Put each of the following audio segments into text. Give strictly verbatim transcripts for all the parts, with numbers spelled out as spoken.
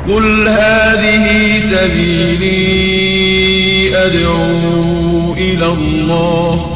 قل هذه سبيلي أدعو إلى الله.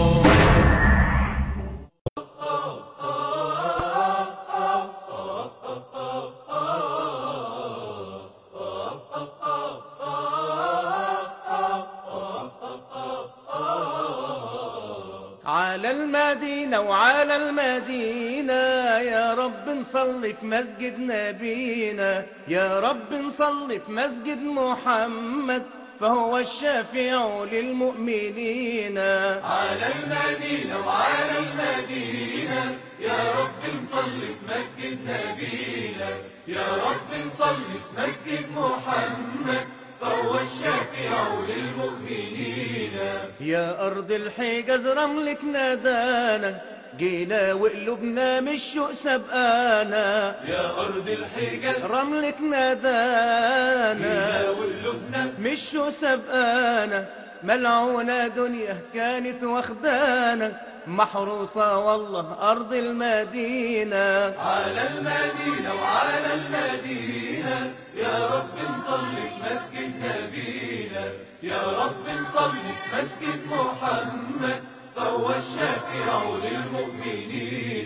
على المدينة وعلى المدينة يا رب نصلي في مسجد نبينا، يا رب نصلي في مسجد محمد فهو الشافع للمؤمنين. على المدينة وعلى المدينة يا رب نصلي في مسجد نبينا، يا رب نصلي في مسجد محمد فهو الشافع للمؤمنين. يا أرض الحجاز رملك نادانا، جينا وقلوبنا مش شوق سبقانا. يا أرض الحجاز رملك نادانا، جينا وقلوبنا مش شوق سبقانا. ملعونة دنيا كانت واخدانا، محروسة والله أرض المدينة. على المدينة وعلى المدينة يا رب نصلي في مسجد نبينا، يا رب نصلي في مسجد محمد فهو الشافع للمؤمنين.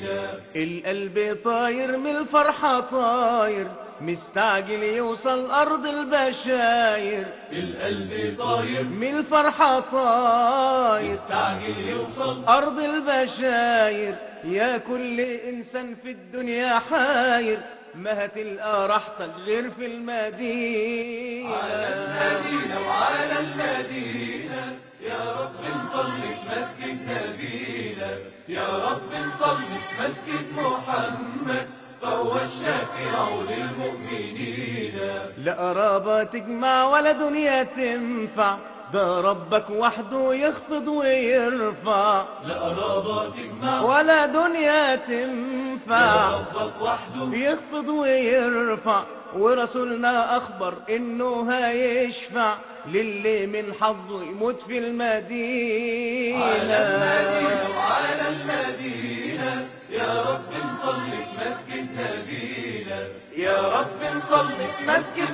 القلب طاير من الفرحة طاير، مستعجل يوصل أرض البشاير. القلب طاير من الفرحة طاير، مستعجل يوصل أرض البشاير. يا كل إنسان في الدنيا حاير، ما هتلقى راحتك غير في المدينة. على المدينة وعلى المدينة يا رب نصلي في مسجد نبينا، يا رب نصلي في مسجد محمد فهو الشافع للمؤمنين. لا قرابة تجمع ولا دنيا تنفع، ده ربك وحده يخفض ويرفع. لا قرابة تجمع ولا دنيا تنفع، ربك وحده يخفض ويرفع. ورسولنا أخبر إنه هيشفع للي من حظه يموت في المدينة. على المدينة وعلى المدينة يا رب نصلي في مسجد نبينا، يا رب نصلي في مسجد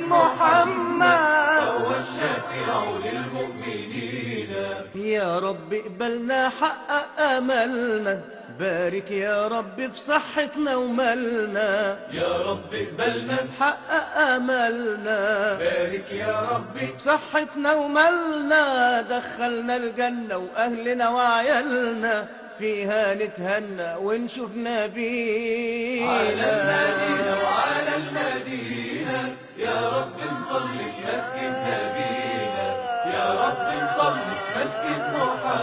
محمد فهو الشافع للمؤمنين. يا رب اقبلنا حقق أملنا، بارك يا رب في صحتنا ومالنا. يا رب اقبلنا حقق أملنا، بارك يا رب في صحتنا ومالنا. دخلنا الجنة وأهلنا وعيالنا، فيها نتهنى ونشوف نبينا. على المدينة وعلى المدينة يا رب نصلي في مسجد نبينا، يا رب نصلي في مسجد محمد